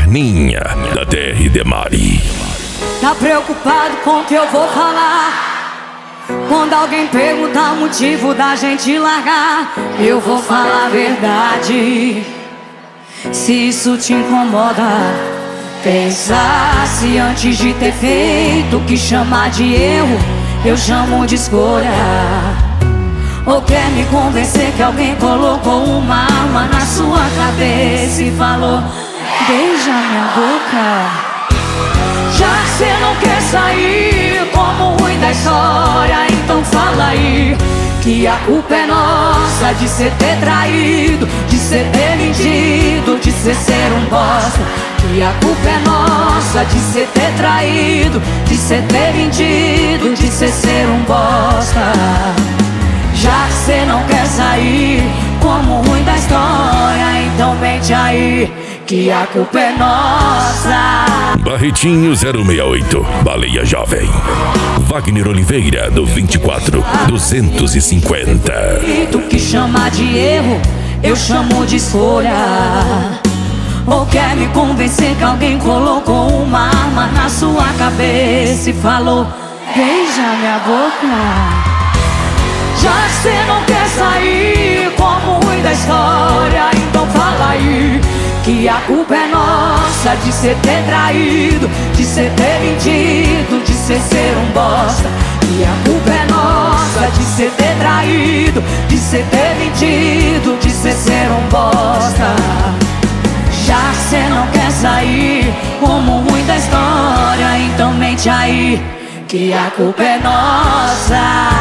Moderninha da DR Demari. Tá preocupado com o que eu vou falar? Quando alguém perguntar o motivo da gente largar, eu vou falar a verdade. Se isso te incomoda, pensasse antes de ter feito. O que chamar de erro, eu chamo de escolha. Ou quer me convencer que alguém colocou uma arma na sua cabeça e falou: beija minha boca. Já que cê não quer sair como o ruim da história, então fala aí que a culpa é nossa de cê ter traído, de cê ter mentido, de cê ser um bosta. Que a culpa é nossa de cê ter traído, de cê ter mentido, de cê ser um bosta. Já que cê não quer sair como o ruim da história, então mente aí que a culpa é nossa. Barretinho 068, Baleia Jovem. Wagner Oliveira, do 24 250. Tu que chama de erro, eu chamo de escolha. Ou quer me convencer que alguém colocou uma arma na sua cabeça e falou: beija minha boca. Já que cê não quer sair como o ruim da história, então fala aí que a culpa é nossa de cê ter traído, de cê ter mentido, de cê ser um bosta. E a culpa é nossa de cê ter traído, de cê ter mentido, de cê ser um bosta. Já que cê não quer sair como o ruim da história, então mente aí que a culpa é nossa.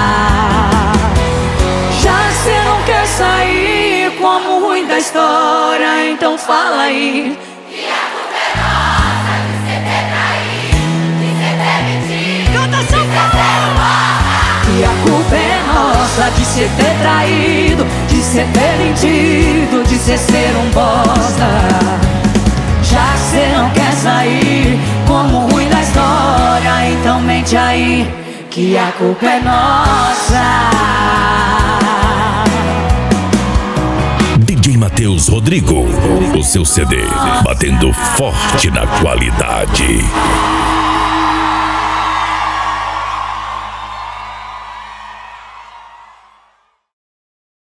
Cê não quer sair como o ruim da história, então fala aí que a culpa é nossa de cê ter traído, de cê ter mentido, canta de cê ser um bosta. que a culpa é nossa de cê ter traído, de cê ter mentido, de cê ser um bosta. Já que cê não quer sair como o ruim da história, então mente aí que a culpa é nossa. DJ Matheus Rodrigo, o seu CD batendo forte na qualidade.